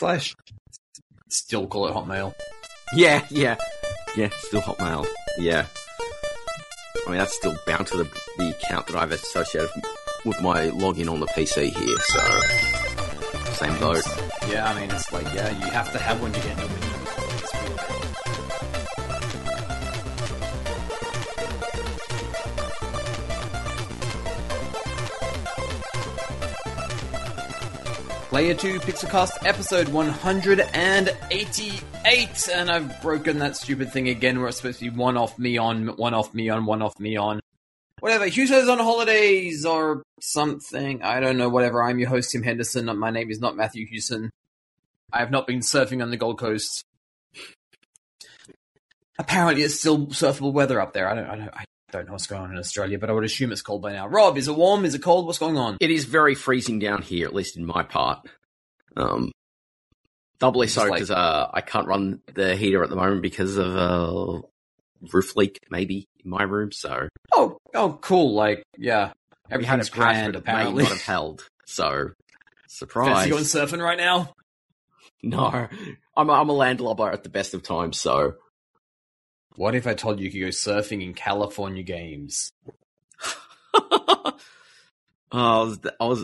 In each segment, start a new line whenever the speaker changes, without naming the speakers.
/ still call it Hotmail.
Yeah, still Hotmail. Yeah. I mean, that's still bound to the account that I've associated with my login on the PC here, so same boat.
Yeah, I mean, it's like, yeah, you have to have one to get nobody. Player 2 Pixelcast episode 188, and I've broken that stupid thing again where it's supposed to be one off me on, one off me on, one off me on. Whatever, Huso's on holidays or something, I don't know, whatever. I'm your host, Tim Henderson. My name is not Matthew Hewson. I have not been surfing on the Gold Coast. Apparently it's still surfable weather up there. I don't know what's going on in Australia, but I would assume it's cold by now. Rob, is it warm? Is it cold? What's going on?
It is very freezing down here, at least in my part. Doubly so because I can't run the heater at the moment because of a roof leak, maybe, in my room, so...
Oh, cool, like, yeah. Everything's grand, apparently.
May not have held, so... Surprise.
Fancy going surfing right now?
No. I'm a landlubber at the best of times, so...
What if I told you could go surfing in California games?
that was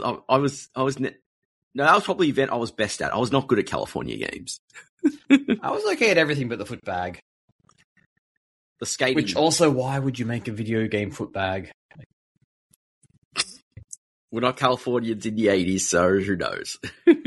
probably the event I was best at. I was not good at California games.
I was okay at everything but the foot bag.
The skating.
Which also, why would you make a video game foot bag?
We're not Californians in the 80s, so who knows?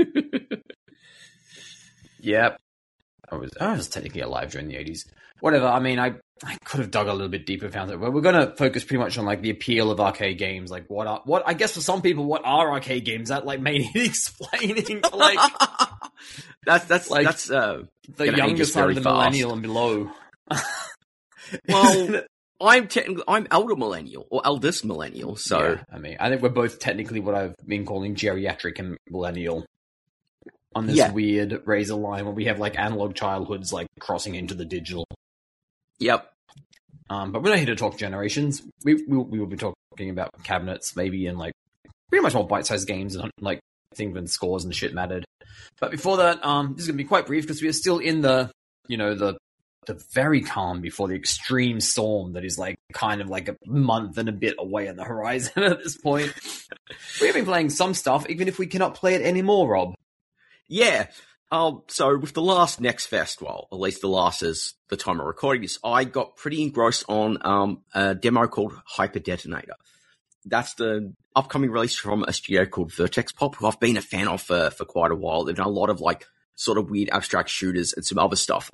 Yep. I was technically alive during the 80s. Whatever, I mean, I could have dug a little bit deeper, found it. But we're going to focus pretty much on, like, the appeal of arcade games. Like, what I guess for some people, what are arcade games? That, like, may need explaining, like...
that's
the younger side of the millennial and below.
Well, I'm elder millennial, or eldest millennial, so...
Yeah, I mean, I think we're both technically what I've been calling geriatric and millennial. On this weird razor line where we have, like, analog childhoods, like, crossing into the digital.
Yep.
But we're not here to talk generations. We will be talking about cabinets, maybe, and, like, pretty much all bite-sized games, and, like, I think when scores and shit mattered. But before that, this is going to be quite brief, because we are still in the very calm before the extreme storm that is, like, kind of like a month and a bit away on the horizon at this point. We have been playing some stuff, even if we cannot play it anymore, Rob.
Yeah. So with the last Next Fest, well, at least the last is the time of recording this, I got pretty engrossed on a demo called Hyper Detonator. That's the upcoming release from a studio called Vertex Pop, who I've been a fan of for quite a while. They've done a lot of, like, sort of weird abstract shooters and some other stuff.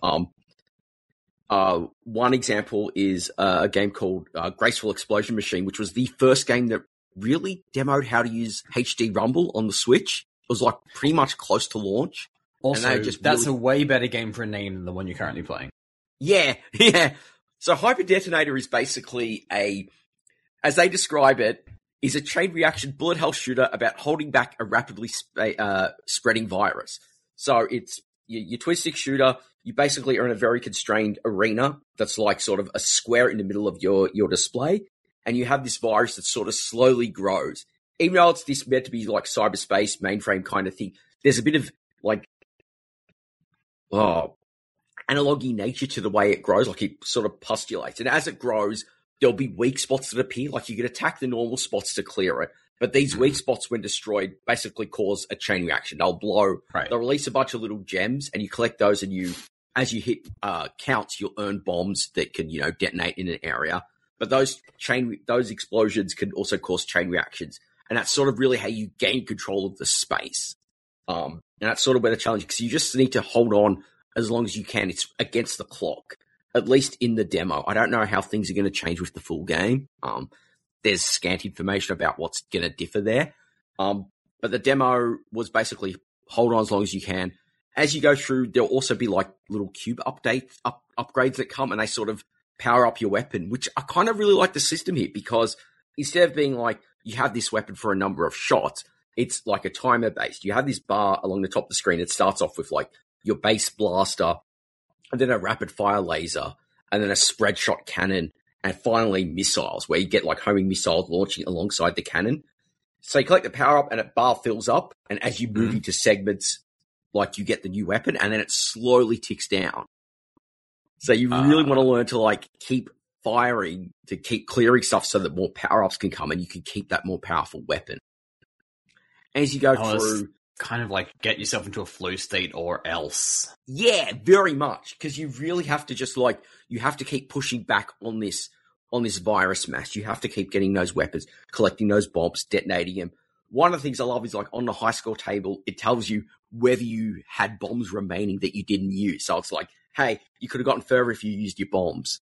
One example is a game called Graceful Explosion Machine, which was the first game that really demoed how to use HD Rumble on the Switch. It was, like, pretty much close to launch.
Also, that's a way better game for a name than the one you're currently playing.
Yeah. So Hyper Detonator is basically as they describe it, is a chain reaction bullet hell shooter about holding back a rapidly spreading virus. So it's your twin stick shooter. You basically are in a very constrained arena that's like sort of a square in the middle of your display, and you have this virus that sort of slowly grows. Even though it's this meant to be like cyberspace mainframe kind of thing, there's a bit of like analog-y nature to the way it grows, like it sort of postulates. And as it grows, there'll be weak spots that appear, like you can attack the normal spots to clear it. But these weak spots, when destroyed, basically cause a chain reaction. They'll blow, They'll release a bunch of little gems, and you collect those, and as you hit counts, you'll earn bombs that can, detonate in an area. But those explosions can also cause chain reactions. And that's sort of really how you gain control of the space. And that's sort of where the challenge is, because you just need to hold on as long as you can. It's against the clock, at least in the demo. I don't know how things are going to change with the full game. There's scant information about what's going to differ there. But the demo was basically hold on as long as you can. As you go through, there'll also be like little cube upgrades that come, and they sort of power up your weapon, which I kind of really like the system here, because instead of being like, you have this weapon for a number of shots, it's like a timer based. You have this bar along the top of the screen. It starts off with like your base blaster, and then a rapid fire laser, and then a spread shot cannon, and finally missiles, where you get like homing missiles launching alongside the cannon. So you collect the power up, and a bar fills up, and as you move into segments, like you get the new weapon, and then it slowly ticks down. So you really want to learn to like keep firing, to keep clearing stuff so that more power-ups can come and you can keep that more powerful weapon. As you go through...
Kind of like get yourself into a flow state or else.
Yeah, very much. Because you really have to just like, you have to keep pushing back on this virus mass. You have to keep getting those weapons, collecting those bombs, detonating them. One of the things I love is like on the high score table, it tells you whether you had bombs remaining that you didn't use. So it's like, hey, you could have gotten further if you used your bombs.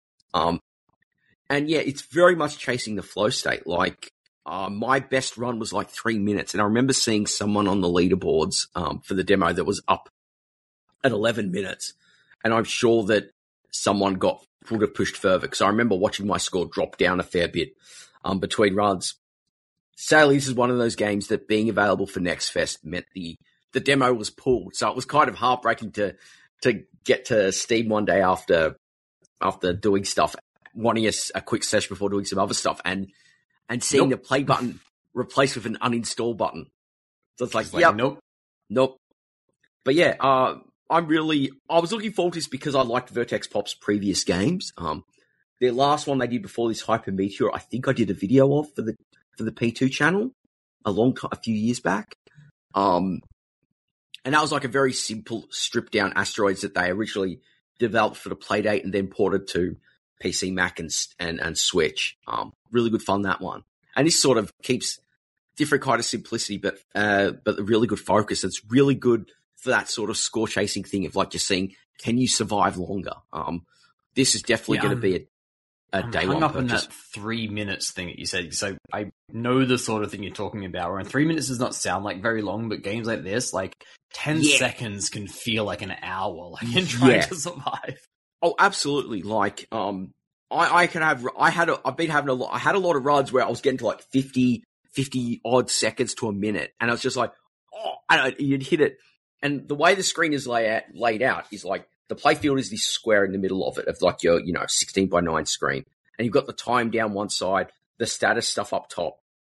And yeah, it's very much chasing the flow state. Like, my best run was like 3 minutes. And I remember seeing someone on the leaderboards, for the demo that was up at 11 minutes. And I'm sure that someone would have pushed further because I remember watching my score drop down a fair bit, between runs. Sadly, this is one of those games that being available for Next Fest meant the demo was pulled. So it was kind of heartbreaking to get to Steam one day after doing stuff, wanting a quick session before doing some other stuff, and seeing the play button replaced with an uninstall button. So it's like, yep, nope. But yeah, I was looking forward to this because I liked Vertex Pop's previous games. Their last one they did before this, Hyper Meteor, I think I did a video of for the P2 channel a few years back. And that was like a very simple stripped down Asteroids that they originally developed for the Playdate and then ported to PC, Mac, and Switch. Really good fun, that one. And this sort of keeps different kind of simplicity, but a really good focus. It's really good for that sort of score chasing thing of like just seeing, can you survive longer? This is definitely going to be a day one
up on
purchase.
that 3 minutes thing that you said. So I know the sort of thing you're talking about. Where 3 minutes does not sound like very long, but games like this, like 10 seconds can feel like an hour, like in trying to survive.
Oh, absolutely. Like, I had a lot of runs where I was getting to like 50 odd seconds to a minute. And I was just like, you'd hit it. And the way the screen is laid out is like, the playfield is this square in the middle of it, of like your, 16 by 9 screen. And you've got the time down one side, the status stuff up top.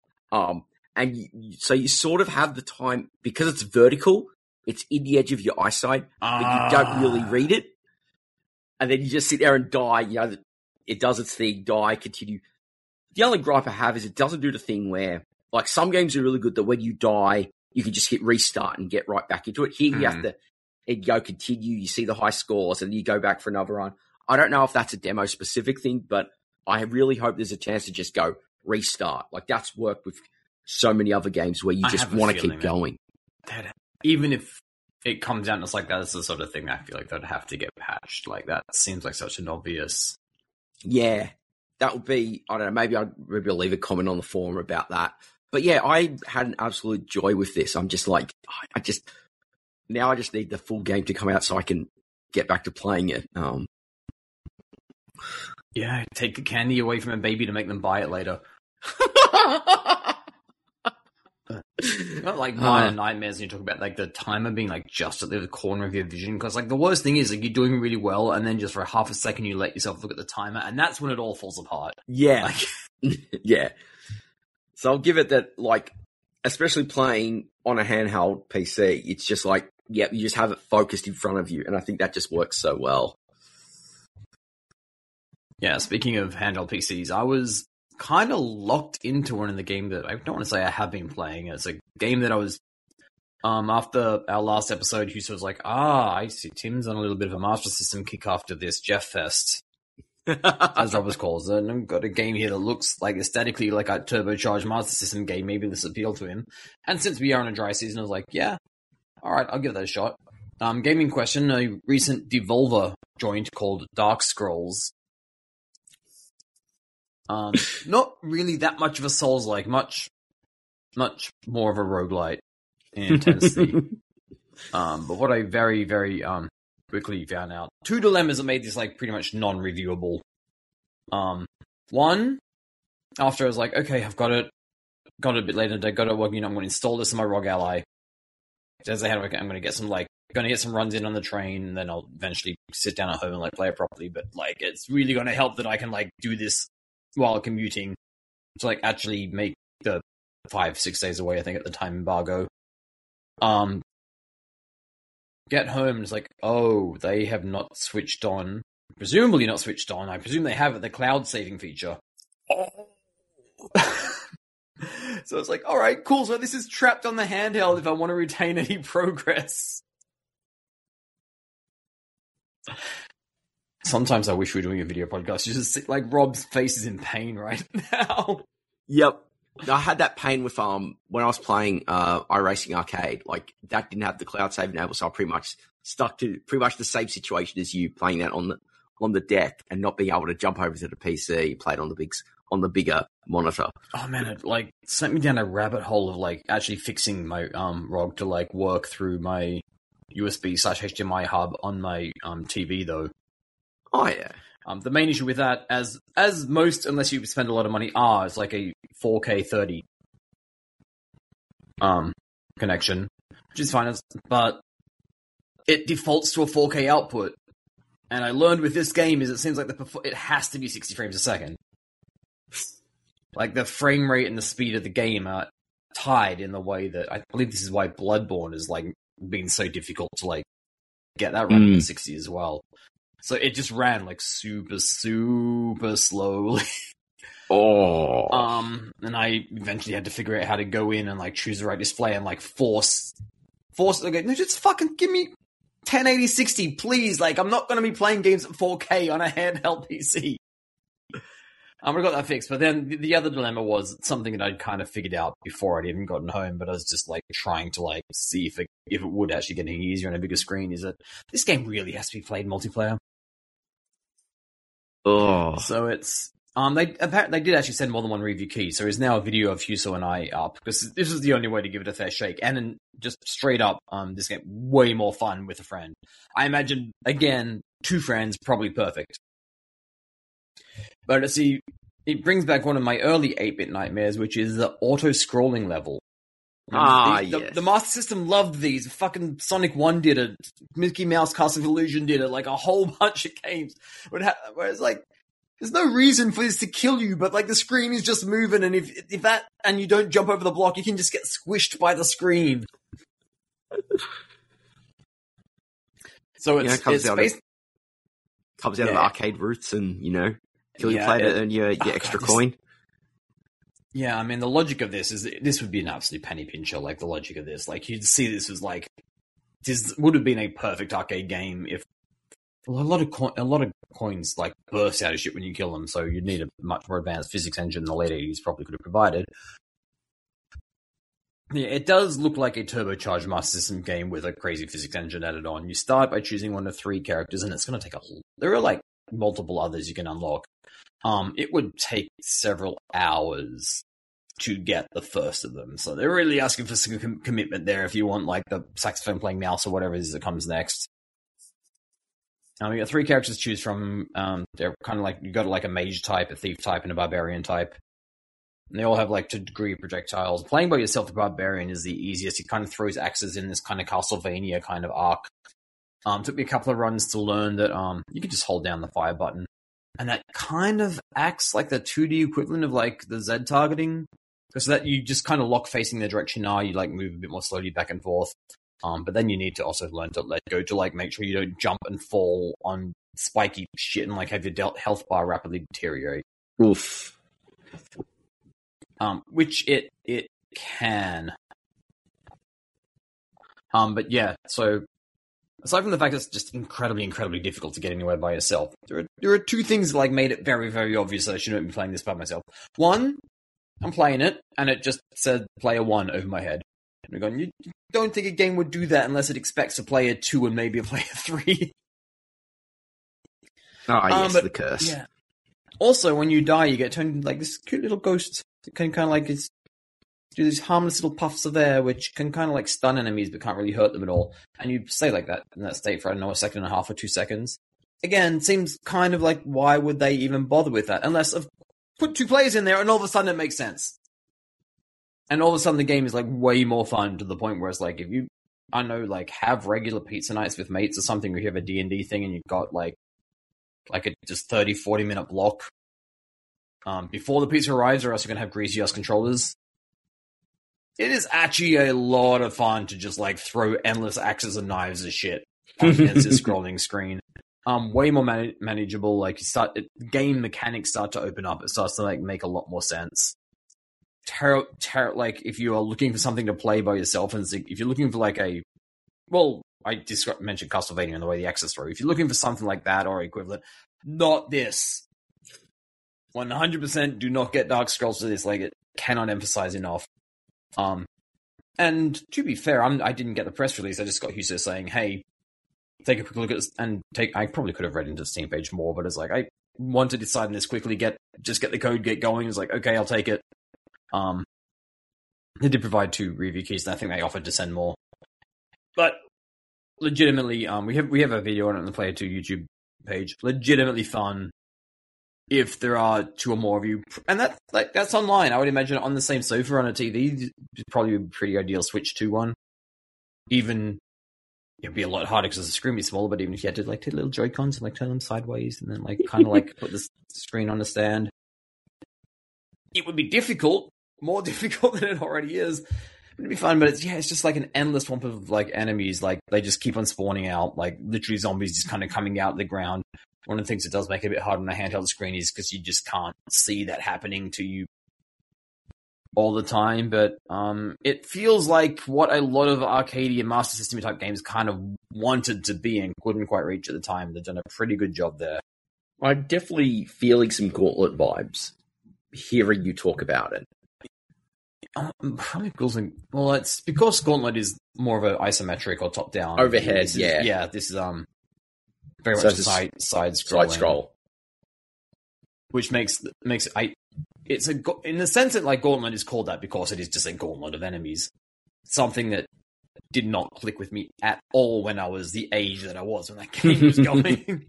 So you sort of have the time, because it's vertical, it's in the edge of your eyesight, but you don't really read it. And then you just sit there and die, it does its thing, die, continue. The only gripe I have is it doesn't do the thing where, like, some games are really good that when you die, you can just hit restart and get right back into it. Here you have to go continue, you see the high scores, and you go back for another run. I don't know if that's a demo-specific thing, but I really hope there's a chance to just go restart. Like, that's worked with so many other games where you just want to keep going.
Even if it comes down to it's like that's the sort of thing I feel like they'd have to get patched. Like, that seems like such an obvious...
Yeah, that would be, I don't know, maybe I'll leave a comment on the forum about that. But yeah, I had an absolute joy with this. I'm just like, now I just need the full game to come out so I can get back to playing it.
Yeah, take the candy away from a baby to make them buy it later. Not like minor nightmares when you talk about like the timer being like just at the corner of your vision, because like the worst thing is like you're doing really well and then just for half a second you let yourself look at the timer and that's when it all falls apart.
Yeah.
Like...
yeah. So I'll give it that, like, especially playing on a handheld PC, it's just like, yeah, you just have it focused in front of you, and I think that just works so well.
Yeah, speaking of handheld PCs, I was kind of locked into one in the game that I don't want to say I have been playing. It's a game that I was, after our last episode, Houston was like, I see Tim's on a little bit of a Master System kick after this Jeff Fest, as Roberts calls it. And I've got a game here that looks like aesthetically like a turbocharged Master System game. Maybe this appealed to him. And since we are in a dry season, I was like, yeah, all right, I'll give that a shot. Gaming question, a recent Devolver joint called Dark Scrolls. Not really that much of a Souls-like, much more of a roguelite in intensity. But what I very, very quickly found out, 2 dilemmas that made this like pretty much non-reviewable. One, after I was like, okay, I've got it a bit later today, got it working, I'm going to install this in my ROG Ally. As I had, I'm going to get some runs in on the train, and then I'll eventually sit down at home and like play it properly. But like, it's really going to help that I can like do this while commuting to like actually make the 5-6 days away, I think, at the time embargo. get home and it's like, oh, they have not switched on. Presumably not switched on. I presume they have the cloud saving feature. So it's like, all right, cool. So this is trapped on the handheld if I want to retain any progress. Sometimes I wish we were doing a video podcast. You just see, like, Rob's face is in pain right now.
Yep. I had that pain with when I was playing iRacing Arcade. Like, that didn't have the cloud save enabled, so I pretty much stuck to pretty much the same situation as you, playing that on the deck and not being able to jump over to the PC, play it on the bigger monitor.
Oh man, it like sent me down a rabbit hole of like actually fixing my ROG to like work through my USB/HDMI hub on my TV though.
Oh yeah.
The main issue with that, as most, unless you spend a lot of money, is like a 4K 30 connection, which is fine, but it defaults to a 4K output. And I learned with this game is it seems like it has to be 60 frames a second. Like the frame rate and the speed of the game are tied in the way that I believe this is why Bloodborne is like being so difficult to like get that running at 60 as well. So it just ran like super, super slowly. And I eventually had to figure out how to go in and like choose the right display and like force okay, no, just fucking give me 1080 60, please. Like, I'm not going to be playing games at 4K on a handheld PC. I got that fixed, but then the other dilemma was something that I'd kind of figured out before I'd even gotten home, but I was just like trying to like see if it would actually get any easier on a bigger screen. Is that this game really has to be played multiplayer?
Oh,
so it's they did actually send more than one review key, so there's now a video of Huso and I up because this is the only way to give it a fair shake. And then just straight up, this game way more fun with a friend. I imagine again 2 friends probably perfect. But see, it brings back one of my early 8-bit nightmares, which is the auto-scrolling level.
Yes.
The Master System loved these. Fucking Sonic 1 did it. Mickey Mouse Castle of Illusion did it. Like, a whole bunch of games. Where it's like, there's no reason for this to kill you, but, like, the screen is just moving, and if that, and you don't jump over the block, you can just get squished by the screen. So it's
comes out of arcade roots and, kill your player to earn your extra coin.
Yeah, I mean, the logic of this is this would be an absolute penny pincher. Like the logic of this, like you'd see this as like this would have been a perfect arcade game if a lot of coins like burst out of shit when you kill them. So you'd need a much more advanced physics engine the late 80s probably could have provided. Yeah, it does look like a turbocharged Master System game with a crazy physics engine added on. You start by choosing one of 3 characters, and it's going to take there are like multiple others you can unlock. It would take several hours to get the first of them. So they're really asking for some commitment there if you want like the saxophone playing mouse or whatever it is that comes next. We got 3 characters to choose from. They're kind of like, you got like a mage type, a thief type, and a barbarian type. And they all have like 2 degree projectiles. Playing by yourself, the barbarian is the easiest. He kind of throws axes in this kind of Castlevania kind of arc. Took me a couple of runs to learn that you can just hold down the fire button. And that kind of acts like the 2D equivalent of like the Z targeting. Because that you just kind of lock facing the direction you like move a bit more slowly back and forth. But then you need to also learn to let go to like make sure you don't jump and fall on spiky shit and like have your health bar rapidly deteriorate.
Oof.
Which it can. But yeah, so aside from the fact that it's just incredibly, incredibly difficult to get anywhere by yourself, there are 2 things that like made it very, very obvious that I shouldn't be playing this by myself. One, I'm playing it, and it just said player 1 over my head. And I'm going, you don't think a game would do that unless it expects a player 2 and maybe a player 3.
Yes, the curse.
Yeah. Also, when you die, you get turned into like this cute little ghost that can kind of like do these harmless little puffs of air, which can kind of like stun enemies but can't really hurt them at all. And you stay like that in that state for, I don't know, a second and a half or 2 seconds. Again, seems kind of like, why would they even bother with that? Unless put 2 players in there and all of a sudden it makes sense. And all of a sudden the game is like way more fun to the point where it's like, if you, I don't know, like have regular pizza nights with mates or something, or you have a D&D thing and you've got like a just 30, 40 minute block before the pizza arrives, or else you're going to have greasy ass controllers. it is actually a lot of fun to just like throw endless axes and knives and shit against this scrolling screen. Way more manageable. Like game mechanics start to open up. It starts to like make a lot more sense. Like if you are looking for something to play by yourself, and if you're looking for like I mentioned Castlevania and the way the axes throw. If you're looking for something like that or equivalent, not this. 100% do not get Dark Scrolls for this. Like, it cannot emphasize enough. And to be fair, I didn't get the press release. I just got Huso saying, "Hey, take a quick look at this," and I probably could have read into the Steam page more, but it's like I want to decide on this quickly. Just get the code, get going. It's like, okay, I'll take it. They did provide 2 review keys, and I think they offered to send more. But legitimately, we have a video on it on the Player 2 YouTube page. Legitimately fun. If there are 2 or more of you, and that's online. I would imagine on the same sofa on a TV, it'd probably be a pretty ideal Switch 2 one. Even it'd be a lot harder because the screen would be smaller. But even if you had to like take little Joy-Cons and like turn them sideways and then like kind of like put the screen on a stand, it would be difficult, more difficult than it already is. It'd be fun, but it's just like an endless swamp of like enemies. Like they just keep on spawning out, like literally zombies just kind of coming out of the ground. One of the things that does make it a bit hard on a handheld screen is because you just can't see that happening to you all the time. But it feels like what a lot of arcade and Master System type games kind of wanted to be and couldn't quite reach at the time. They've done a pretty good job there.
I'm definitely feeling some Gauntlet vibes hearing you talk about it.
Probably well, it's because Gauntlet is more of an isometric or top-down.
Overhead,
this is very much side scroll, which makes it's in the sense that like Gauntlet is called that because it is just a gauntlet of enemies. Something that did not click with me at all when I was the age that I was when that game was going.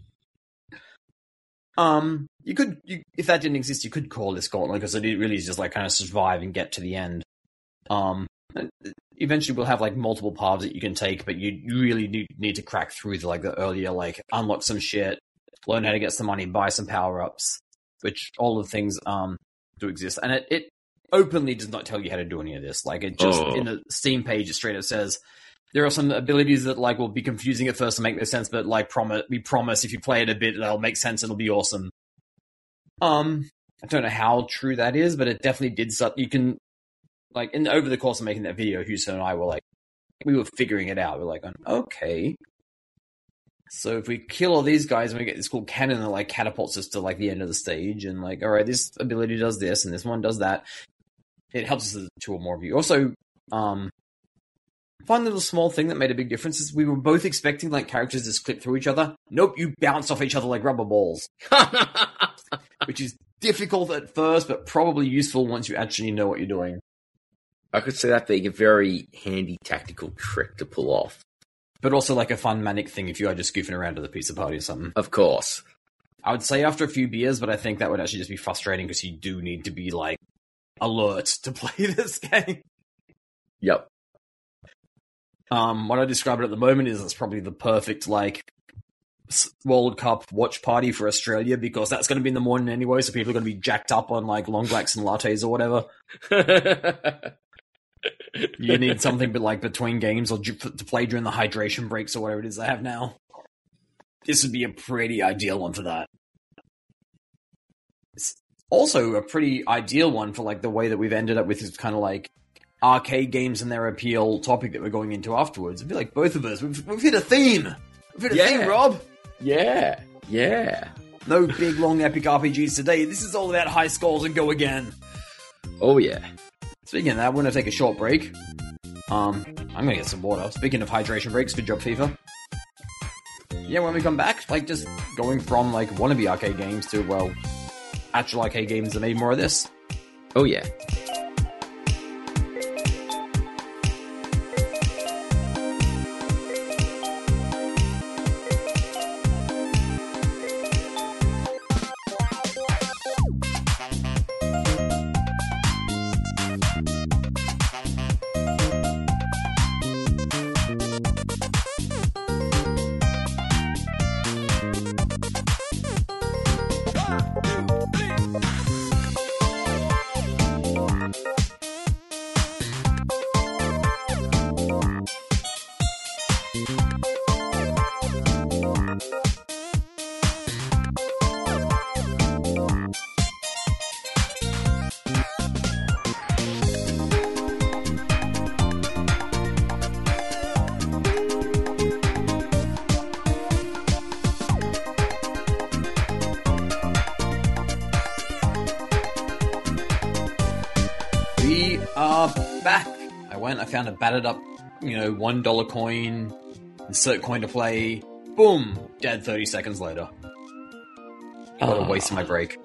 If that didn't exist, you could call this Gauntlet because it really is just like kind of survive and get to the end. Eventually we'll have like multiple paths that you can take, but you really need to crack through the earlier, like unlock some shit, learn how to get some money, buy some power-ups, which all the things do exist. And it openly does not tell you how to do any of this. Like it just in the Steam page it straight up says there are some abilities that like will be confusing at first and make no sense, but like we promise if you play it a bit it'll make sense, it'll be awesome. I don't know how true that is, but it definitely did stuff. You can like over the course of making that video, Houston and I were we were figuring it out. We're like, okay, so if we kill all these guys and we get this cool cannon that like catapults us to like the end of the stage, and like, all right, this ability does this and this one does that. It helps us with 2 or more of you. Also, fun little small thing that made a big difference is we were both expecting like characters to just clip through each other. Nope, you bounce off each other like rubber balls, which is difficult at first, but probably useful once you actually know what you're doing.
I could see that being a very handy tactical trick to pull off.
But also like a fun manic thing if you are just goofing around at the pizza party or something.
Of course.
I would say after a few beers, but I think that would actually just be frustrating because you do need to be like alert to play this game.
Yep.
What I describe it at the moment is it's probably the perfect like World Cup watch party for Australia because that's going to be in the morning anyway, so people are going to be jacked up on like long blacks and lattes or whatever. You need something but like between games or to play during the hydration breaks or whatever it is they have now. This would be a pretty ideal one for that. It's also a pretty ideal one for like the way that we've ended up with this kind of like arcade games and their appeal topic that we're going into afterwards. I feel like both of us, we've hit a theme. We've hit a theme, Rob.
Yeah.
No big, long, epic RPGs today. This is all about high scores and go again.
Oh, yeah.
Speaking of that, we're going to take a short break. I'm going to get some water. Speaking of hydration breaks, good job, FIFA. Yeah, when we come back, like, just going from, like, wannabe arcade games to, well, actual arcade games that made more of this.
Oh, yeah.
back. I went, I found a battered up, $1 coin, insert coin to play, boom, dead 30 seconds later. What a waste of my break.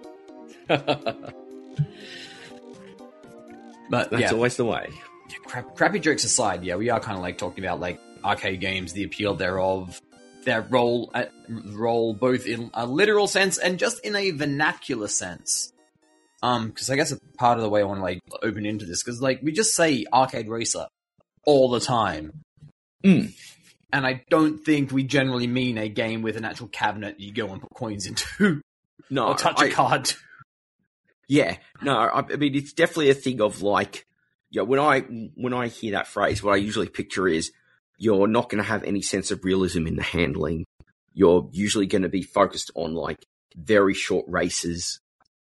But
That's always the way.
Crappy jokes aside, we are kind of like talking about like arcade games, the appeal thereof, their role both in a literal sense and just in a vernacular sense. Because I guess a part of the way I want to like open into this, because like we just say arcade racer all the time, and I don't think we generally mean a game with an actual cabinet you go and put coins into,
No,
or touch a card.
Yeah, no, I mean it's definitely a thing of like, when I hear that phrase, what I usually picture is you're not going to have any sense of realism in the handling. You're usually going to be focused on like very short races,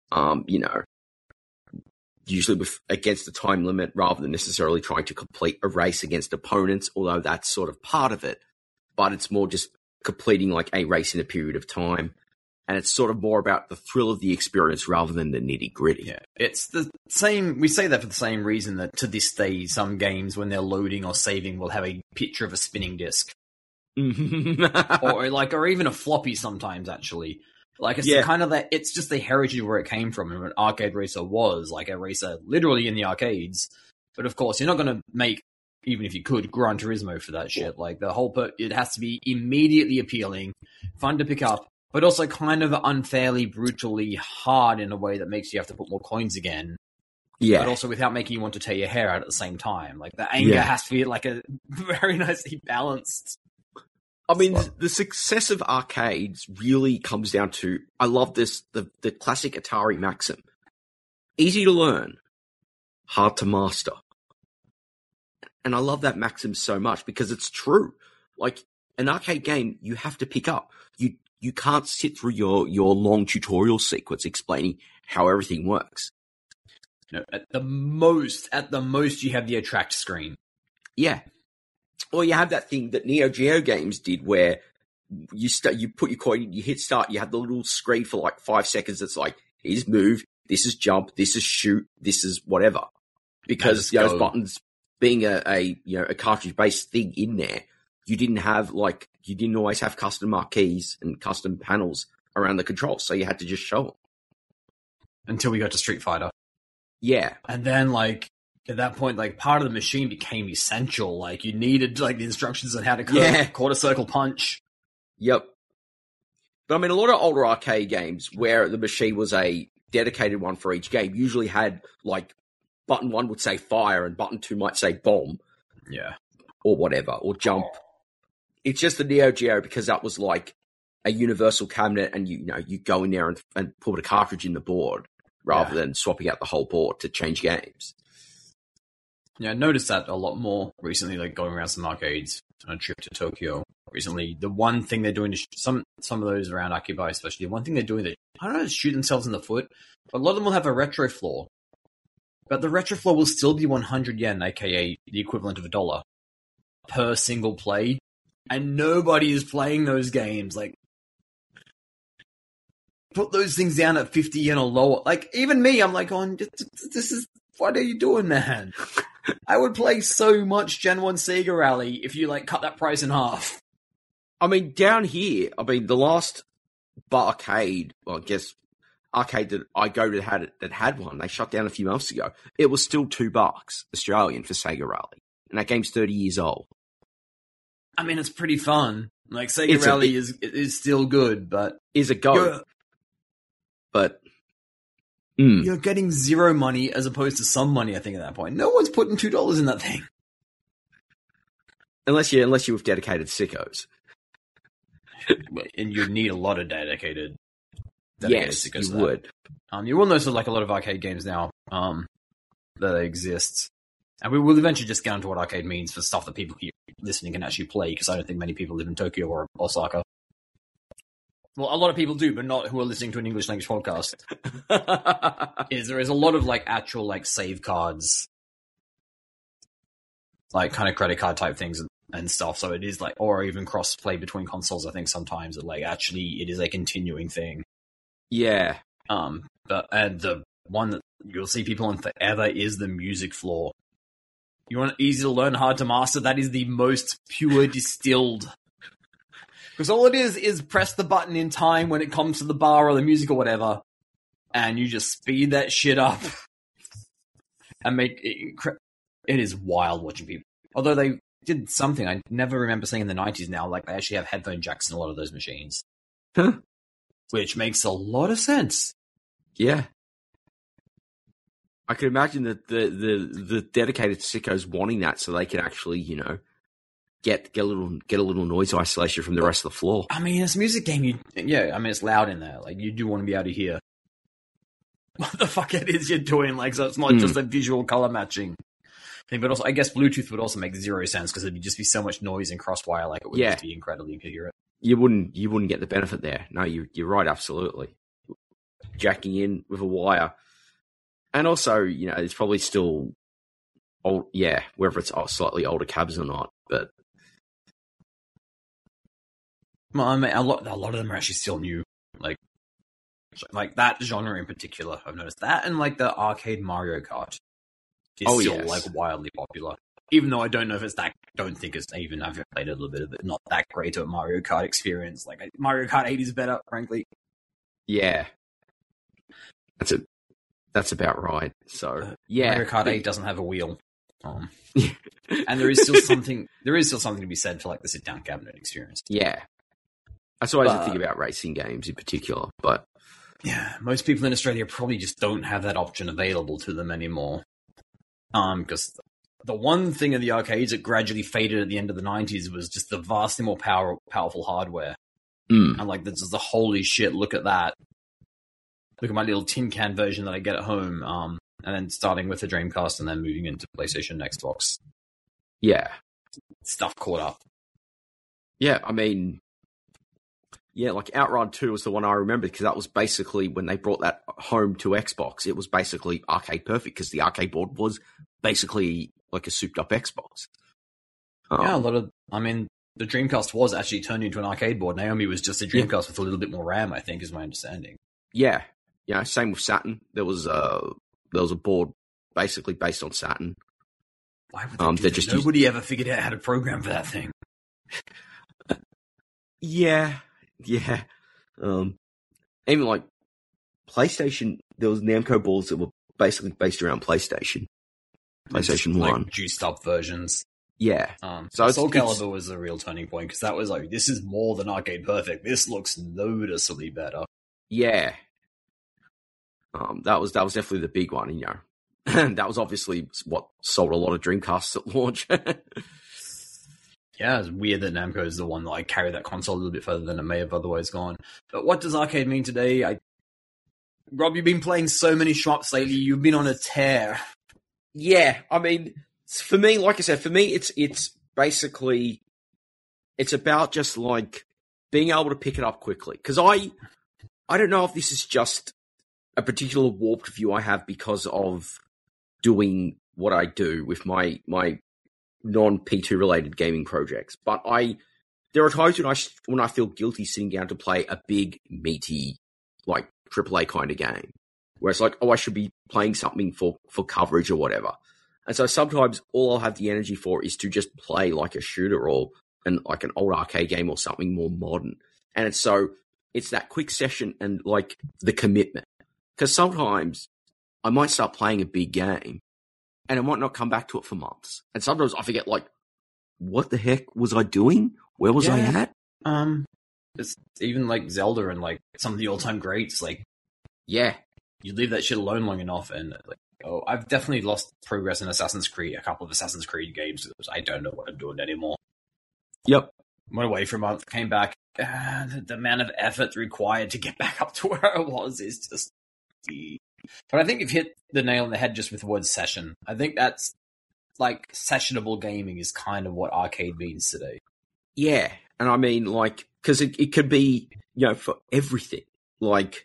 usually against the time limit rather than necessarily trying to complete a race against opponents, although that's sort of part of it. But it's more just completing like a race in a period of time. And it's sort of more about the thrill of the experience rather than the nitty gritty.
Yeah, it's the same. We say that for the same reason that to this day, some games when they're loading or saving will have a picture of a spinning disc, or even a floppy. Sometimes actually, like it's kind of that. It's just the heritage where it came from, and what Arcade Racer was like a racer, literally in the arcades. But of course, you're not going to make, even if you could, Gran Turismo for that shit. Like the whole it has to be immediately appealing, fun to pick up, but also kind of unfairly, brutally hard in a way that makes you have to put more coins again.
Yeah.
But also without making you want to tear your hair out at the same time. Like, the anger has to be, like, a very nicely balanced.
I mean, the success of arcades really comes down to, I love this, the classic Atari maxim. Easy to learn, hard to master. And I love that maxim so much because it's true. Like, an arcade game, you have to pick up. You can't sit through your long tutorial sequence explaining how everything works.
No, at the most, you have the attract screen.
Yeah. Or you have that thing that Neo Geo games did where you put your coin in, you hit start, you have the little screen for like 5 seconds that's like, here's move, this is jump, this is shoot, this is whatever. Because those buttons being a cartridge-based thing in there, you didn't always have custom marquees and custom panels around the controls, so you had to just show them.
Until we got to Street Fighter.
Yeah.
And then, like, at that point, like, part of the machine became essential. Like, you needed, like, the instructions on how to quarter circle punch.
Yep. But, I mean, a lot of older arcade games where the machine was a dedicated one for each game usually had, like, button 1 would say fire and button 2 might say bomb.
Yeah.
Or whatever, or jump. It's just the Neo Geo because that was like a universal cabinet and you go in there and put a cartridge in the board rather than swapping out the whole board to change games.
Yeah, I noticed that a lot more recently, like going around some arcades on a trip to Tokyo recently. The one thing they're doing to some of those around Akiba especially, the one thing they're doing that, I don't know, shoot themselves in the foot, but a lot of them will have a retro floor. But the retro floor will still be 100 yen, aka the equivalent of $1 per single play. And nobody is playing those games. Like, put those things down at 50 yen or lower. Like, even me, I'm like, what are you doing, man? I would play so much Gen 1 Sega Rally if you, like, cut that price in half.
I mean, down here, the last barcade, well, I guess, arcade that I go to that had one, they shut down a few months ago. It was still $2 Australian for Sega Rally. And that game's 30 years old.
I mean, it's pretty fun. Like, Sega Rally is still good, but...
Is a go. But...
You're getting zero money as opposed to some money, I think, at that point. No one's putting $2 in that thing.
Unless you're with dedicated sickos.
And you need a lot of dedicated
yes,
sickos.
You would.
You will notice like a lot of arcade games now that exist. And we will eventually just get into what arcade means for stuff that people here listening can actually play, because I don't think many people live in Tokyo or Osaka. Well, a lot of people do, but not who are listening to an English language podcast. There is a lot of like actual like save cards, like kind of credit card type things and stuff. So it is like, or even cross play between consoles. I think sometimes that like actually it is a continuing thing.
Yeah.
And the one that you'll see people on forever is the music floor. You want easy to learn, hard to master? That is the most pure distilled. Because all it is press the button in time when it comes to the bar or the music or whatever, and you just speed that shit up and make it. It is wild watching people. Although they did something I never remember seeing in the 90s now, like they actually have headphone jacks in a lot of those machines.
Huh?
Which makes a lot of sense.
Yeah. I could imagine that the dedicated sickos wanting that so they can actually, get a little noise isolation from the rest of the floor.
I mean, it's a music game. It's loud in there. Like, you do want to be able to hear what the fuck it is you're doing. Like, so it's not just a visual color matching thing, but also, I guess Bluetooth would also make zero sense because it'd just be so much noise and crosswire. Like, it would just be incredibly incoherent.
You wouldn't get the benefit there. No, you're right, absolutely. Jacking in with a wire. And also, it's probably still old, whether it's slightly older cabs or not, but.
Well, I mean, a lot of them are actually still new. Like that genre in particular, I've noticed that, and like the arcade Mario Kart is still like wildly popular. Even though I don't know if it's that, don't think it's even. I've played a little bit of it, not that great of a Mario Kart experience. Like Mario Kart 8 is better, frankly.
Yeah, that's about right. So
Mario Kart 8 doesn't have a wheel, and there is still something to be said for like the sit down cabinet experience.
Yeah, that's always the thing about racing games in particular, but.
Yeah, most people in Australia probably just don't have that option available to them anymore. Because the one thing in the arcades that gradually faded at the end of the 90s was just the vastly more powerful hardware. And like, this is the holy shit, look at that. Look at my little tin can version that I get at home. And then starting with the Dreamcast and then moving into PlayStation and Xbox.
Yeah.
Stuff caught up.
Yeah, I mean... Yeah, like Outrun 2 was the one I remember because that was basically when they brought that home to Xbox. It was basically arcade perfect because the arcade board was basically like a souped up Xbox.
The Dreamcast was actually turned into an arcade board. Naomi was just a Dreamcast with a little bit more RAM, I think, is my understanding.
Yeah, same with Saturn. There was a board basically based on Saturn.
Why would they do that? Nobody ever figured out how to program for that thing.
Yeah. Even like PlayStation, there was Namco boards that were basically based around PlayStation 1,
like juiced up versions.
Yeah.
So Soul Calibur was the real turning point because that was like, this is more than arcade perfect. This looks noticeably better. Yeah.
That was definitely the big one, that was obviously what sold a lot of Dreamcasts at launch.
Yeah, it's weird that Namco is the one that carried that console a little bit further than it may have otherwise gone. But what does arcade mean today? Rob, you've been playing so many shmups lately. You've been on a tear.
Yeah, I mean, for me, like I said, it's basically it's about just like being able to pick it up quickly. Because I don't know if this is just a particular warped view I have because of doing what I do with my non-P2 related gaming projects, but there are times when I feel guilty sitting down to play a big, meaty, like AAA kind of game, where it's like, I should be playing something for coverage or whatever. And so sometimes all I'll have the energy for is to just play like a shooter or like an old arcade game or something more modern. And it's that quick session and like the commitment, because sometimes I might start playing a big game and I might not come back to it for months. And sometimes I forget, like, what the heck was I doing? Where was I at?
It's even like Zelda and like some of the all-time greats. Like, you leave that shit alone long enough, and I've definitely lost progress in Assassin's Creed. A couple of Assassin's Creed games. I don't know what I'm doing anymore.
Yep.
Went away for a month, came back. The amount of effort required to get back up to where I was is just. But I think you've hit the nail on the head just with the word session. I think that's like sessionable gaming is kind of what arcade means today.
Yeah. And I mean, like, because it could be, for everything. Like,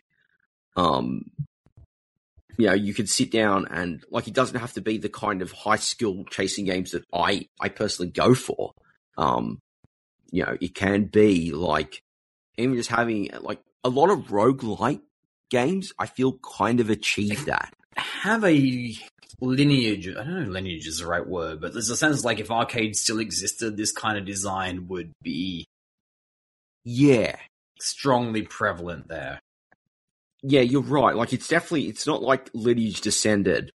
you could sit down and, like, it doesn't have to be the kind of high skill chasing games that I personally go for. It can be like, even just having, like, a lot of roguelike games, I feel kind of achieve that.
Have a lineage. I don't know if lineage is the right word, but there's a sense like if arcades still existed, this kind of design would be strongly prevalent there.
Yeah, you're right. Like, it's not like lineage descended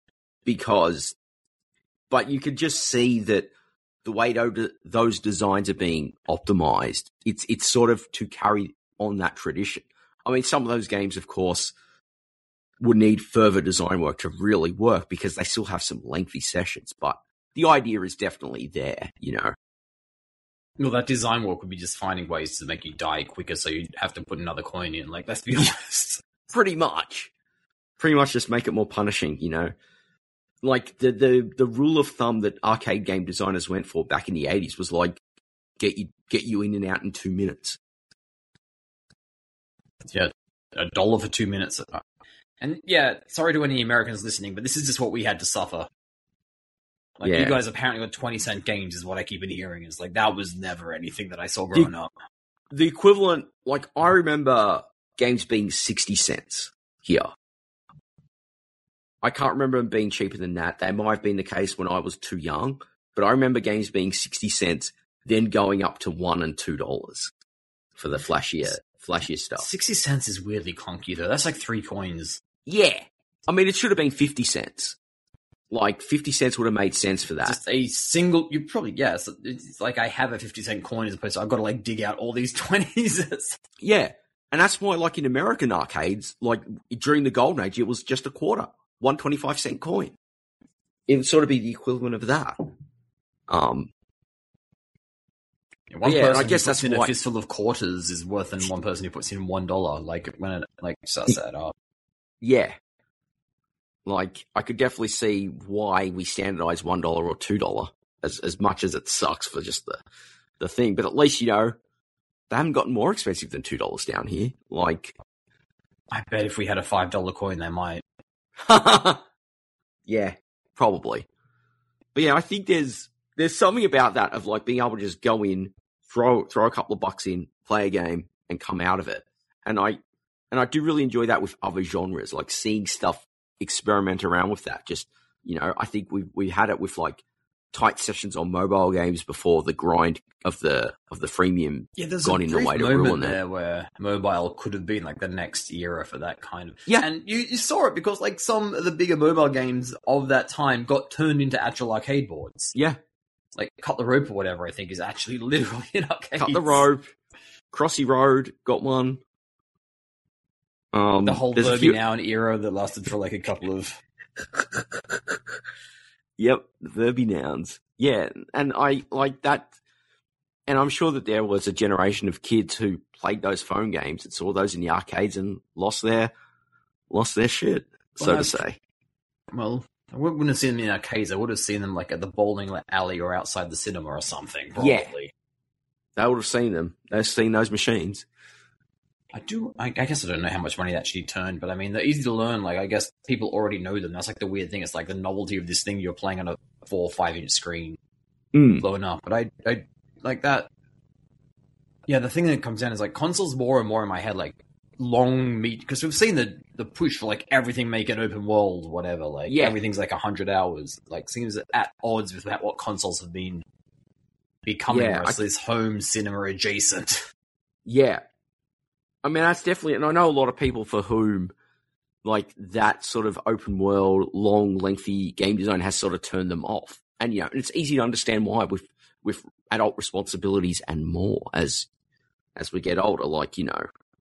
but you could just see that the way those designs are being optimized, it's sort of to carry on that tradition. I mean, some of those games, of course, would need further design work to really work because they still have some lengthy sessions, but the idea is definitely there, you know.
Well, that design work would be just finding ways to make you die quicker so you'd have to put another coin in. Like, let's be honest.
Pretty much just make it more punishing, you know. Like, the rule of thumb that arcade game designers went for back in the 80s was like, get you in and out in 2 minutes.
Yeah, $1 for 2 minutes. And yeah, sorry to any Americans listening, but this is just what we had to suffer. Like, you guys apparently got 20-cent games is what I keep hearing. Is like, that was never anything that I saw growing up.
The equivalent, like, I remember games being 60 cents here. I can't remember them being cheaper than that. That might have been the case when I was too young, but I remember games being 60 cents, then going up to $1 and $2 for the flashier stuff.
60 cents is weirdly clunky, though. That's like 3 coins.
Yeah. I mean, it should have been 50 cents. Like, 50 cents would have made sense for that.
Just a single, you probably, it's like I have a 50-cent coin as opposed to I've got to, like, dig out all these 20s.
Yeah. And that's why, like, in American arcades, like, during the Golden Age, it was just a quarter. 1 25-cent coin. It would sort of be the equivalent of that.
One person
I guess
who puts
that's
in
why...
a fistful of quarters is worth than one person who puts in $1. Like, when it, like, starts that up.
Yeah. Like, I could definitely see why we standardize $1 or $2 as much as it sucks for just the thing. But at least, you know, they haven't gotten more expensive than $2 down here. Like,
I bet if we had a $5 coin, they might.
Yeah, probably. But yeah, I think there's something about that of like being able to just go in, throw a couple of bucks in, play a game, and come out of it. And I do really enjoy that with other genres, like seeing stuff experiment around with that. Just, you know, I think we had it with like tight sessions on mobile games before the grind of the freemium gone in the way to ruin
there
that.
where mobile could have been like the next era for that kind of.
Yeah.
And you saw it because like some of the bigger mobile games of that time got turned into actual arcade boards.
Yeah.
Like Cut the Rope or whatever, I think is actually literally an arcade.
Cut the Rope, Crossy Road got one.
The whole Verby Noun era that lasted for like a couple of.
Yep, Verby Nouns. Yeah, and I like that. And I'm sure that there was a generation of kids who played those phone games and saw those in the arcades and lost their shit, so to say.
Well, I wouldn't have seen them in arcades. I would have seen them like at the bowling alley or outside the cinema or something. Probably.
Yeah, they would have seen them. They've seen those machines.
I guess I don't know how much money that actually turned, but I mean, they're easy to learn. Like, I guess people already know them. That's like the weird thing. It's like the novelty of this thing you're playing on a 4 or 5 inch screen blowing up. But I like that. Yeah, the thing that comes down is like consoles more and more in my head, like long meat, because we've seen the push for like everything make an open world, whatever. Like, everything's like 100 hours. Like, seems at odds with what consoles have been becoming. Yeah, this home cinema adjacent.
Yeah. I mean, that's definitely, and I know a lot of people for whom, like, that sort of open world, long, lengthy game design has sort of turned them off. And, you know, it's easy to understand why with adult responsibilities and more as we get older, like, you know.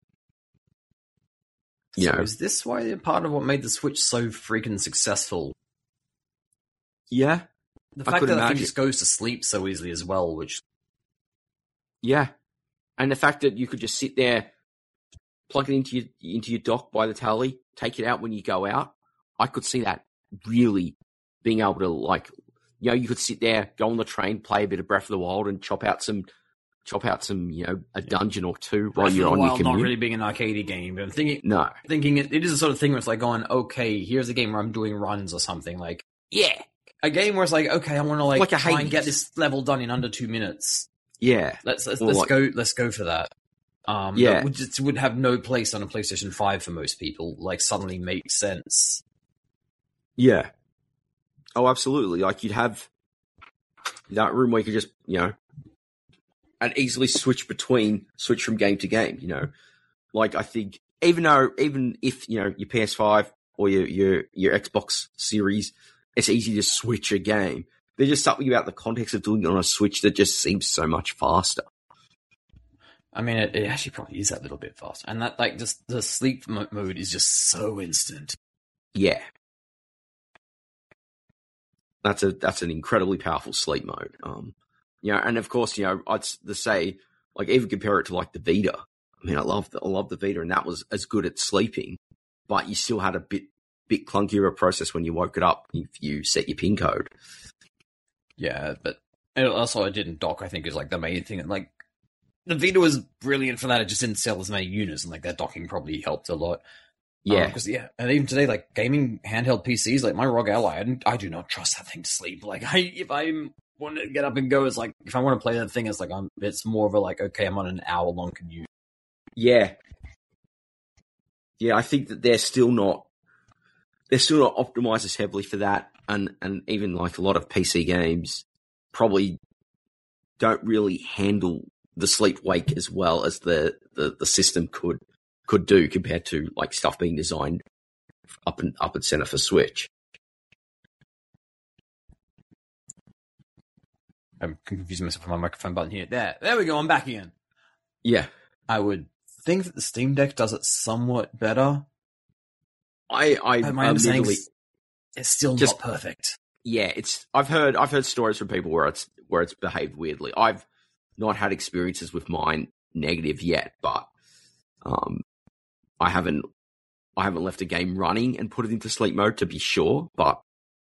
Is this why part of what made the Switch so freaking successful?
Yeah.
The fact that it just goes to sleep so easily as well, which...
Yeah. And the fact that you could just sit there, plug it into your dock by the tally, take it out when you go out. I could see that really being able to, like, you know, you could sit there, go on the train, play a bit of Breath of the Wild, and chop out some, you know, a dungeon or two while you're on your commute.
Not really being an arcadey game, but I'm thinking it is a sort of thing where it's like going, okay, here's a game where I'm doing runs or something. Like,
yeah,
a game where it's like, okay, I want to like try and get this level done in under 2 minutes.
Yeah,
let's go for that.
Yeah,
that would have no place on a PlayStation 5 for most people. Like, suddenly makes sense.
Yeah, Oh, absolutely. Like you'd have that room where you could just, and easily switch from game to game, Like I think even if, your PS5 or your Xbox series, it's easy to switch a game. There's just something about the context of doing it on a Switch that just seems so much faster.
I mean, it actually probably is a little bit faster. And that, like, just the sleep mode is just so instant.
Yeah. That's an incredibly powerful sleep mode. And of course, I'd say, like, even compare it to like the Vita. I mean, I love the Vita, and that was as good at sleeping, but you still had a bit clunkier a process when you woke it up if you set your PIN code.
Yeah, but also it didn't dock, I think, is like the main thing. And like, the Vita was brilliant for that. It just didn't sell as many units, and like that docking probably helped a lot.
Yeah,
and even today, like gaming handheld PCs, like my ROG Ally, I do not trust that thing to sleep. Like, if I want to get up and go, it's like if I want to play that thing, it's like it's more of a like, okay, I'm on an hour-long commute.
Yeah, I think that they're still not optimized as heavily for that, and even like a lot of PC games probably don't really handle the sleep wake as well as the system could do compared to like stuff being designed up and center for Switch.
I'm confusing myself with my microphone button here. There we go. I'm back again.
Yeah,
I would think that the Steam Deck does it somewhat better.
My
understanding is it's still not perfect.
Yeah, I've heard stories from people where it's behaved weirdly. I've not had experiences with mine negative yet, but I haven't left a game running and put it into sleep mode to be sure, but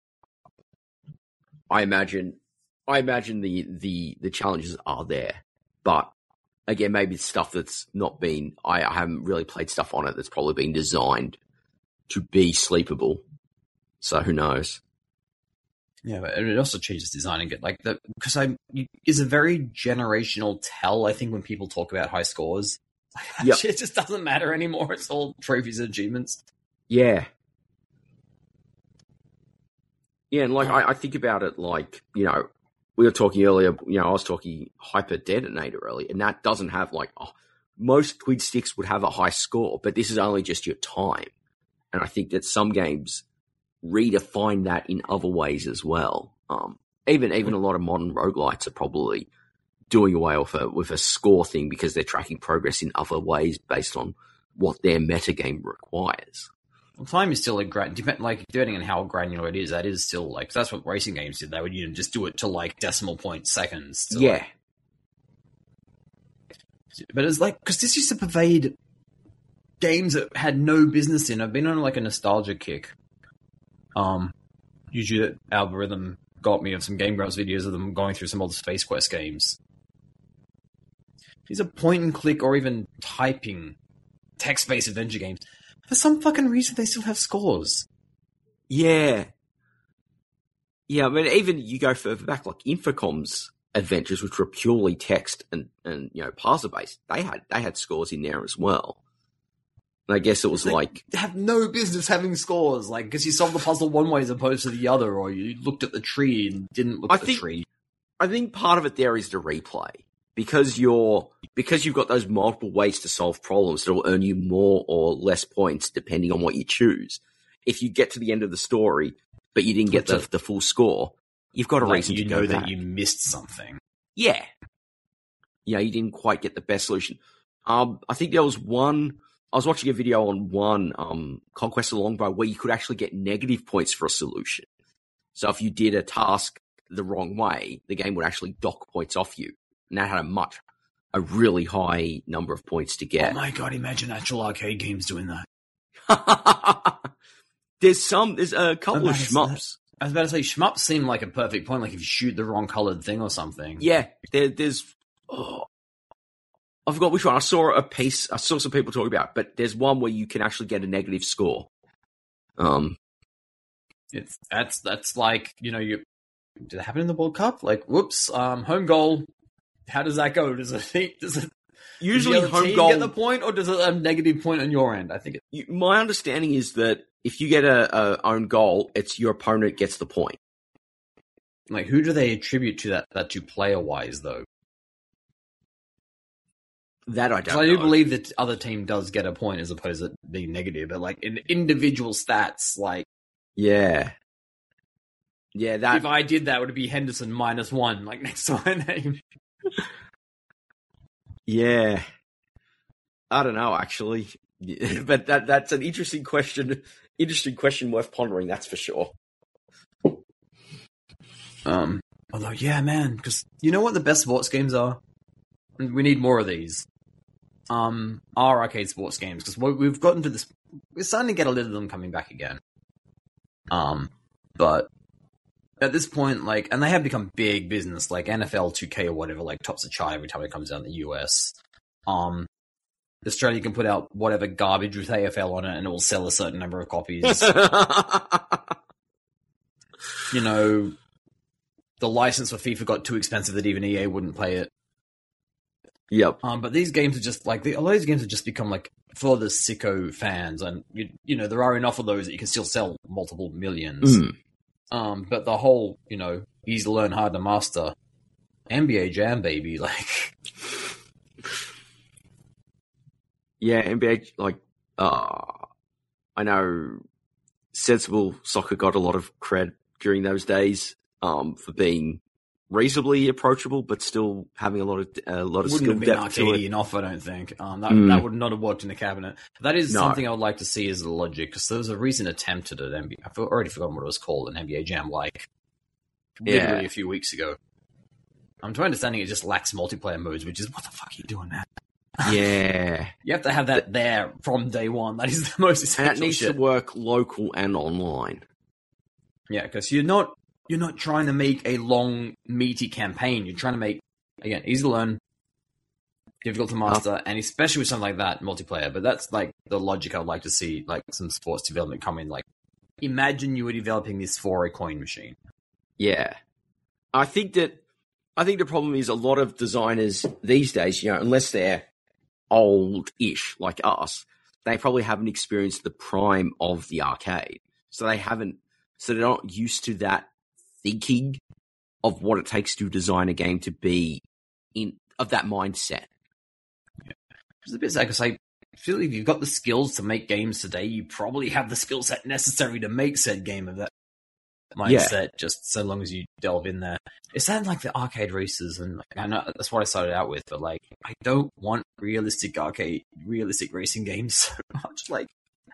I imagine the challenges are there. But again, maybe it's stuff that's not been I haven't really played stuff on it that's probably been designed to be sleepable. So who knows?
Yeah, but it also changes designing it, like that, because it's a very generational tell. I think when people talk about high scores, yep. It just doesn't matter anymore. It's all trophies and achievements.
Yeah, and like I think about it, like we were talking earlier. I was talking Hyper Detonator earlier, and that doesn't have like most Twin Sticks would have a high score, but this is only just your time, and I think that some games redefine that in other ways as well. Even a lot of modern roguelites are probably doing away with a score thing because they're tracking progress in other ways based on what their metagame requires.
Well, time is still depending on how granular it is, that is still like, that's what racing games did. They would just do it to like decimal point seconds.
Yeah.
But it's like, because this used to pervade games that had no business in. I've been on like a nostalgia kick. Usually that algorithm got me of some Game Grumps videos of them going through some old Space Quest games. These are point and click or even typing text-based adventure games. For some fucking reason, they still have scores.
Yeah. I mean, even you go further back, like Infocom's adventures, which were purely text and parser-based, they had scores in there as well. And I guess it was like
they have no business having scores, like because you solved the puzzle one way as opposed to the other, or you looked at the tree and didn't look at the tree.
I think part of it there is the replay because you've got those multiple ways to solve problems that will earn you more or less points depending on what you choose. If you get to the end of the story but you didn't get the full score, you've got a reason to go back.
You know that you missed something.
Yeah, you didn't quite get the best solution. I think there was one. I was watching a video on one Conquest of the Longbow where you could actually get negative points for a solution. So if you did a task the wrong way, the game would actually dock points off you. And that had a really high number of points to get.
Oh my god, imagine actual arcade games doing that.
There's a couple of shmups.
I was about to say, shmups seem like a perfect point, like if you shoot the wrong colored thing or something.
Yeah, there's... I forgot which one. I saw some people talking about it, but there's one where you can actually get a negative score.
That's like, did it happen in the World Cup? Like, whoops, home goal. How does that go? Does it
usually
does the
home
team
goal
get the point, or does it a negative point on your end? I think
my understanding is that if you get a own goal, it's your opponent gets the point.
Like, who do they attribute to that to player-wise, though?
That I don't know.
I do believe that the other team does get a point as opposed to being negative, but like in individual stats, like
yeah, that
if I did that, it would be Henderson -1, like next to my name.
Yeah, I don't know actually, but that's an interesting question. Interesting question worth pondering. That's for sure.
Although, yeah, man, because you know what the best sports games are? We need more of these. Are arcade sports games, because we've gotten to this. We're starting to get a little of them coming back again. But at this point, like, and they have become big business, like NFL 2K or whatever, like tops the chart every time it comes out in the US. Australia can put out whatever garbage with AFL on it, and it will sell a certain number of copies. You know, the license for FIFA got too expensive that even EA wouldn't play it.
Yep.
But these games are just like a lot of these games have just become like for the sicko fans, and you know there are enough of those that you can still sell multiple millions. But the whole, you know, easy to learn, hard to master, NBA Jam, baby, like.
Yeah, NBA, like, I know Sensible Soccer got a lot of cred during those days for being reasonably approachable, but still having a lot of skill depth to it.
Enough, I don't think. That would not have worked in the cabinet. That is something I would like to see as the logic, because there was a recent attempt at an NBA. I've already forgotten what it was called, an NBA Jam, like literally a few weeks ago. To my understanding, it just lacks multiplayer modes, which is what the fuck are you doing, man?
Yeah,
you have to have that there from day one. That is the most essential.
And it needs to work local and online.
Yeah, because you're not trying to make a long, meaty campaign. You're trying to make, again, easy to learn, difficult to master, and especially with something like that, multiplayer. But that's like the logic I would like to see, like some sports development come in. Like, imagine you were developing this for a coin machine.
Yeah, I think the problem is a lot of designers these days, you know, unless they're old-ish like us, they probably haven't experienced the prime of the arcade, so they're not used to that thinking of what it takes to design a game to be of that mindset.
Yeah. It's a bit sad because I feel like if you've got the skills to make games today, you probably have the skill set necessary to make said game of that mindset, just so long as you delve in there. It sounds like the arcade races, and like, I know that's what I started out with, but like I don't want realistic racing games so much. Like,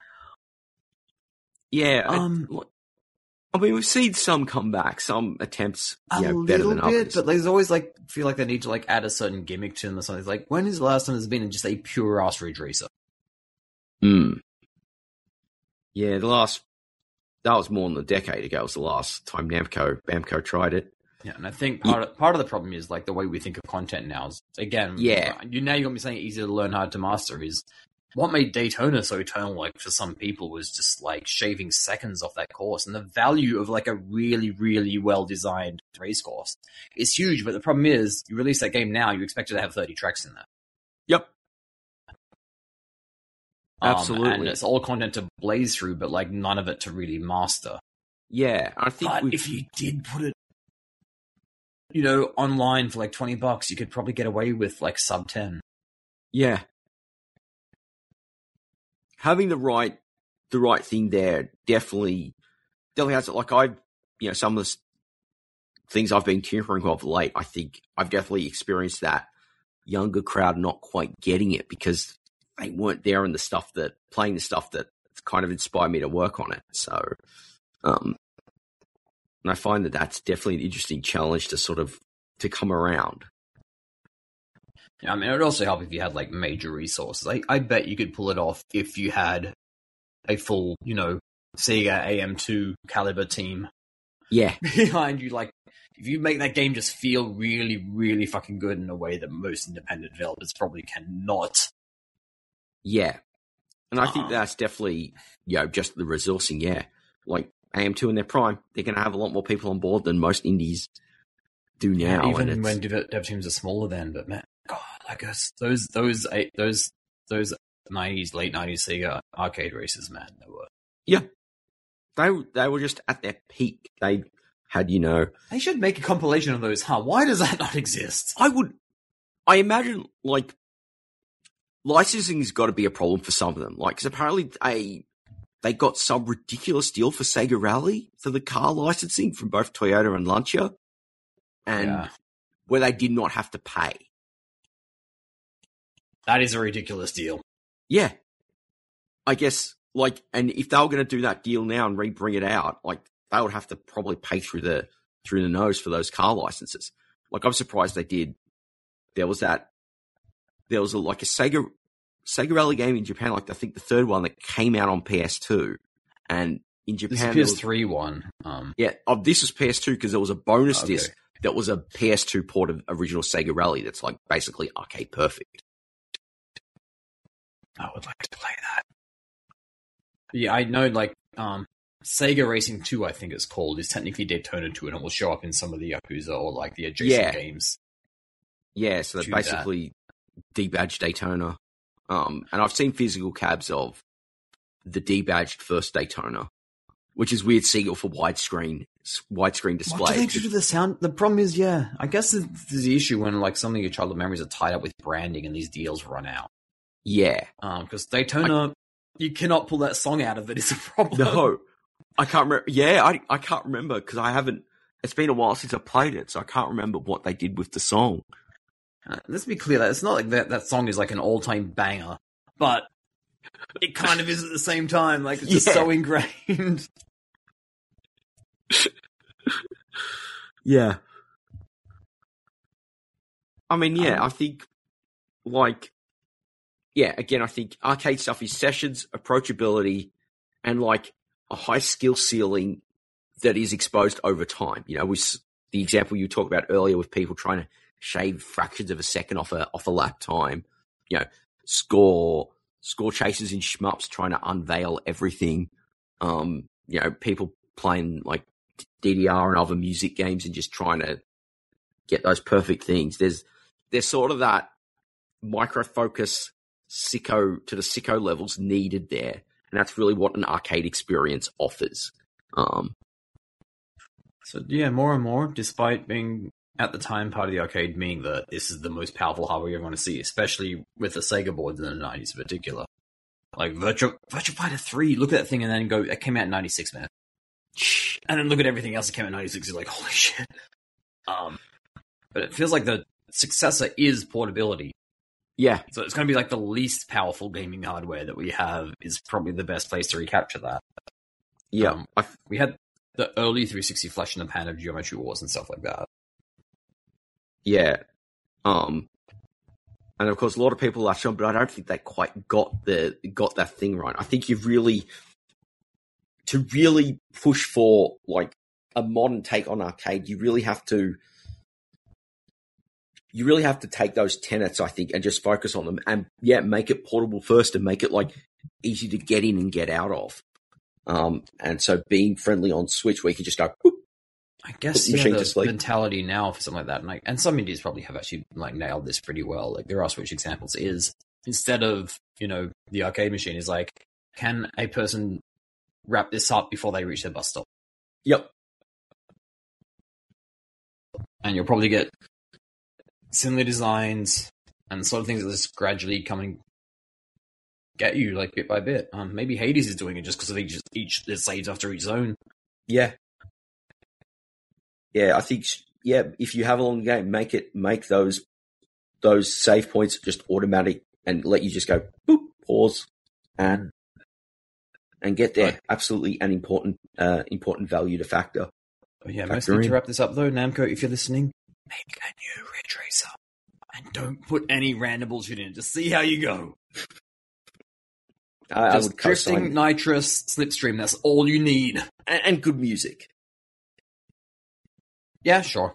yeah, I mean, we've seen some come back, some attempts better than others.
But there's always like feel like they need to like add a certain gimmick to them or something. It's like, when is the last time there's been just a pure ass Ridge Racer?
Yeah, that was more than a decade ago. It was the last time Bamco tried it.
Yeah, and I think part of the problem is like the way we think of content now is, again, you got me saying easy to learn, hard to master is what made Daytona so eternal, like for some people, was just like shaving seconds off that course, and the value of like a really, really well designed race course is huge. But the problem is, you release that game now, you expect it to have 30 tracks in there.
Yep. Absolutely.
And it's all content to blaze through, but like none of it to really master.
Yeah, I think.
But if you did put it, you know, online for like $20, you could probably get away with like sub 10.
Yeah. Having the right thing there definitely has it. Like some of the things I've been tinkering with late, I think I've definitely experienced that younger crowd not quite getting it because they weren't there in playing the stuff that kind of inspired me to work on it. So, and I find that that's definitely an interesting challenge to come around.
Yeah, I mean, it would also help if you had like major resources. I bet you could pull it off if you had a full, you know, Sega AM2 caliber team.
Yeah.
Behind you. Like, if you make that game just feel really, really fucking good in a way that most independent developers probably cannot.
Yeah. And I think that's definitely, you know, just the resourcing, yeah. Like, AM2 in their prime, they're going to have a lot more people on board than most indies do now.
Yeah, even when dev teams are smaller then, but man, God, like those 90s, late 90s Sega arcade races, man, they were.
Yeah. They were just at their peak. They had, you know...
They should make a compilation of those, huh? Why does that not exist?
I imagine, like, licensing's got to be a problem for some of them. Like, because apparently they got some ridiculous deal for Sega Rally for the car licensing from both Toyota and Lancia, and where they did not have to pay.
That is a ridiculous deal.
Yeah. I guess, like, and if they were going to do that deal now and re-bring it out, like, they would have to probably pay through the nose for those car licenses. Like, I'm surprised they did. There was a Sega Rally game in Japan, like I think the third one that came out on PS2, and in Japan
this is PS3 one.
This was PS2 because there was a bonus disc that was a PS2 port of original Sega Rally that's like basically arcade perfect.
I would like to play that. Yeah, I know. Like Sega Racing 2, I think it's called, is technically Daytona 2, and it will show up in some of the Yakuza or like the adjacent games.
Yeah, so they're basically debadged Daytona. And I've seen physical cabs of the debadged first Daytona, which is weird seeing it for widescreen display.
What do they do to the sound? The problem is, I guess there's the issue when like some of your childhood memories are tied up with branding and these deals run out.
Yeah.
Because Daytona, you cannot pull that song out of it. It's a problem.
No. I can't remember. Yeah, I can't remember because I haven't. It's been a while since I played it, so I can't remember what they did with the song.
Let's be clear that it's not like that song is like an all-time banger, but it kind of is at the same time. Like, it's just so ingrained.
Yeah. I mean, I think, like, again, I think arcade stuff is sessions, approachability, and, like, a high skill ceiling that is exposed over time. You know, with the example you talked about earlier with people trying to shave fractions of a second off a lap time, you know, score chasers in shmups trying to unveil everything. You know, people playing like DDR and other music games and just trying to get those perfect things. There's sort of that micro focus sicko levels needed there, and that's really what an arcade experience offers.
So more and more, despite being at the time part of the arcade, meaning that this is the most powerful hardware you're going to see, especially with the Sega boards in the 90s in particular. Like Virtua Fighter 3, look at that thing and then go, it came out in 96, man. And then look at everything else that came out in 96, you're like, holy shit. But it feels like the successor is portability.
Yeah.
So it's going to be like the least powerful gaming hardware that we have is probably the best place to recapture that.
Yeah.
We had the early 360 flash in the pan of Geometry Wars and stuff like that.
Yeah. And of course, a lot of people latch on, but I don't think they quite got that thing right. I think to really push for like a modern take on arcade, you really have to take those tenets, I think, and just focus on them and make it portable first and make it like easy to get in and get out of. And so being friendly on Switch where you can just go, boop,
I guess the mentality now for something like that, and some indies probably have actually like nailed this pretty well. Like there are Switch examples. Is instead of the arcade machine is like, can a person wrap this up before they reach their bus stop?
Yep.
And you'll probably get similar designs and the sort of things that just gradually come and get you like bit by bit. Maybe Hades is doing it just because of each there's saves after each zone.
Yeah. Yeah, I think if you have a long game, make those save points just automatic and let you just go boop, pause, and get there. Right. Absolutely an important value to factor.
Mostly to wrap this up though, Namco, if you're listening, make a new Ridge Racer and don't put any random bullshit in it. Just see how you go. Just drifting, nitrous, slipstream. That's all you need,
and good music.
Yeah, sure.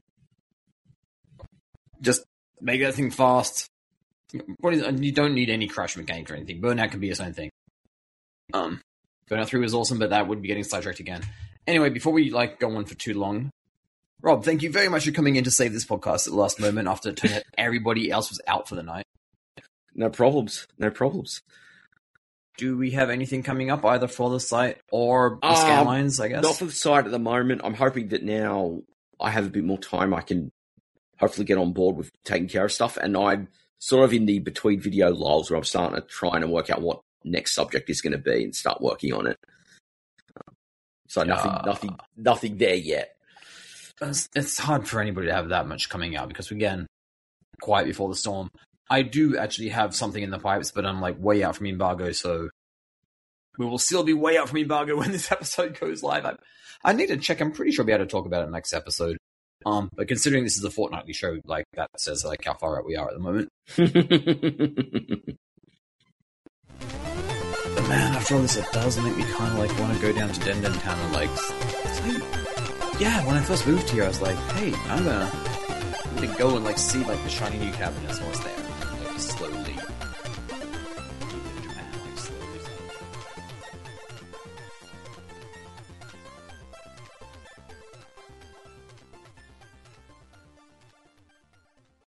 Just make that thing fast. You don't need any crash mechanics or anything. Burnout can be its own thing. Burnout 3 was awesome, but that would be getting sidetracked again. Anyway, before we go on for too long, Rob, thank you very much for coming in to save this podcast at the last moment after it turned out everybody else was out for the night.
No problems.
do we have anything coming up either for the site or the scan lines, I guess?
Not for the site at the moment. I'm hoping that now I have a bit more time, I can hopefully get on board with taking care of stuff. And I'm sort of in the between video lulls where I'm starting to try and work out what next subject is going to be and start working on it. So nothing there yet.
It's hard for anybody to have that much coming out because, again, quiet before the storm. I do actually have something in the pipes, but I'm like way out from embargo, so we will still be way out from embargo when this episode goes live. I need to check. I'm pretty sure I'll be able to talk about it next episode. But considering this is a fortnightly show, like that says like how far out we are at the moment. But man, after all this, it does make me kind of like want to go down to Den Town and like, yeah. When I first moved here, I was like, hey, I'm gonna go and like see like the shiny new cabinets once there, like slowly